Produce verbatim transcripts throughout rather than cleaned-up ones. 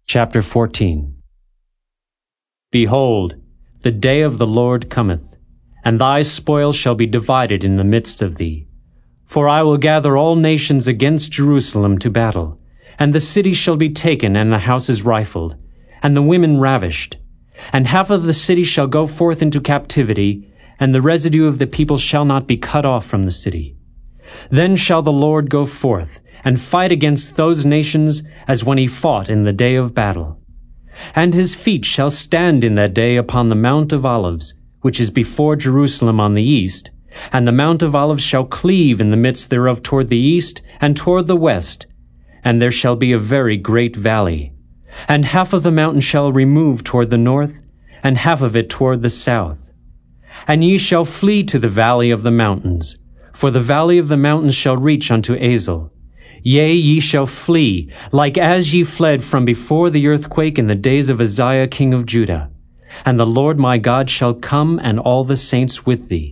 Chapter fourteen. Behold, the day of the Lord cometh, and thy spoil shall be divided in the midst of thee. For I will gather all nations against Jerusalem to battle, and the city shall be taken, and the houses rifled, and the women ravished. And half of the city shall go forth into captivity, and the residue of the people shall not be cut off from the city. Then shall the Lord go forth, and fight against those nations as when he fought in the day of battle. And his feet shall stand in that day upon the Mount of Olives, which is before Jerusalem on the east, and the Mount of Olives shall cleave in the midst thereof toward the east and toward the west, and there shall be a very great valley. And half of the mountain shall remove toward the north, and half of it toward the south. And ye shall flee to the valley of the mountains, for the valley of the mountains shall reach unto Azel. Yea, ye shall flee, like as ye fled from before the earthquake in the days of Uzziah king of Judah. And the Lord my God shall come, and all the saints with thee.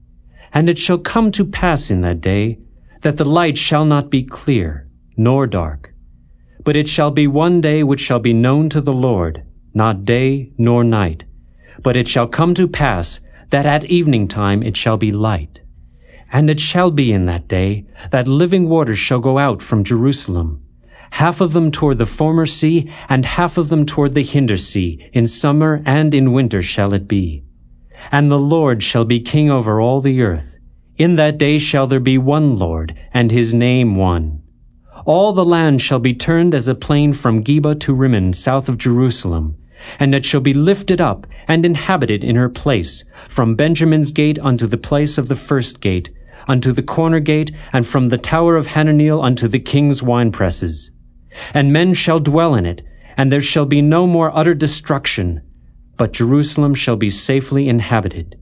And it shall come to pass in that day, that the light shall not be clear, nor dark. But it shall be one day which shall be known to the Lord, not day nor night. But it shall come to pass, that at evening time it shall be light. And it shall be in that day, that living waters shall go out from Jerusalem, half of them toward the former sea, and half of them toward the hinder sea. In summer and in winter shall it be. And the Lord shall be king over all the earth. In that day shall there be one Lord, and his name one. All the land shall be turned as a plain from Geba to Rimmon, south of Jerusalem. And it shall be lifted up, and inhabited in her place, from Benjamin's gate unto the place of the first gate, unto the corner gate, and from the tower of Hananeel unto the king's winepresses. And men shall dwell in it, and there shall be no more utter destruction, but Jerusalem shall be safely inhabited.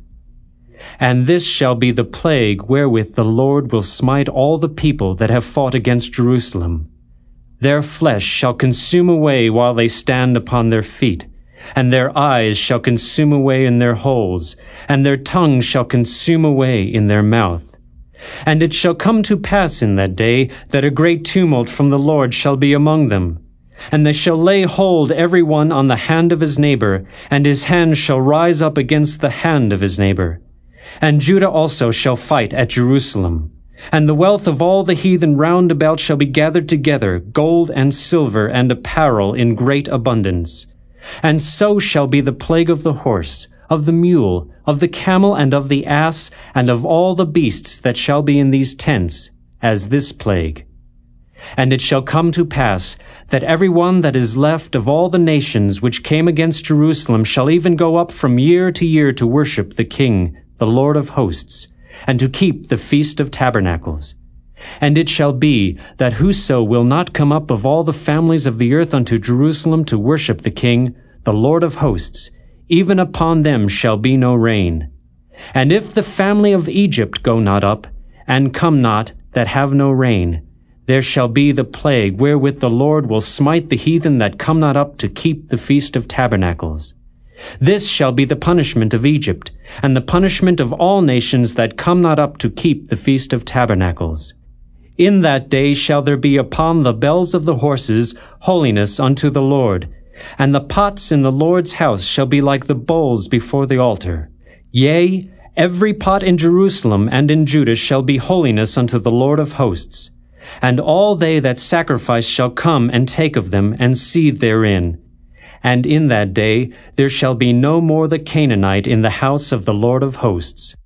And this shall be the plague wherewith the Lord will smite all the people that have fought against Jerusalem. Their flesh shall consume away while they stand upon their feet, and their eyes shall consume away in their holes, and their tongue shall consume away in their mouth. And it shall come to pass in that day that a great tumult from the Lord shall be among them. And they shall lay hold every one on the hand of his neighbor, and his hand shall rise up against the hand of his neighbor. And Judah also shall fight at Jerusalem. And the wealth of all the heathen round about shall be gathered together, gold and silver and apparel in great abundance. And so shall be the plague of the horse, of the mule, of the camel, and of the ass, and of all the beasts that shall be in these tents, as this plague. And it shall come to pass, that every one that is left of all the nations which came against Jerusalem shall even go up from year to year to worship the King, the Lord of hosts, and to keep the Feast of Tabernacles. And it shall be, that whoso will not come up of all the families of the earth unto Jerusalem to worship the King, the Lord of hosts, even upon them shall be no rain. And if the family of Egypt go not up, and come not, that have no rain, there shall be the plague wherewith the Lord will smite the heathen that come not up to keep the Feast of Tabernacles. This shall be the punishment of Egypt, and the punishment of all nations that come not up to keep the Feast of Tabernacles. In that day shall there be upon the bells of the horses holiness unto the Lord, and the pots in the Lord's house shall be like the bowls before the altar. Yea, every pot in Jerusalem and in Judah shall be holiness unto the Lord of hosts. And all they that sacrifice shall come and take of them, and seethe therein. And in that day there shall be no more the Canaanite in the house of the Lord of hosts.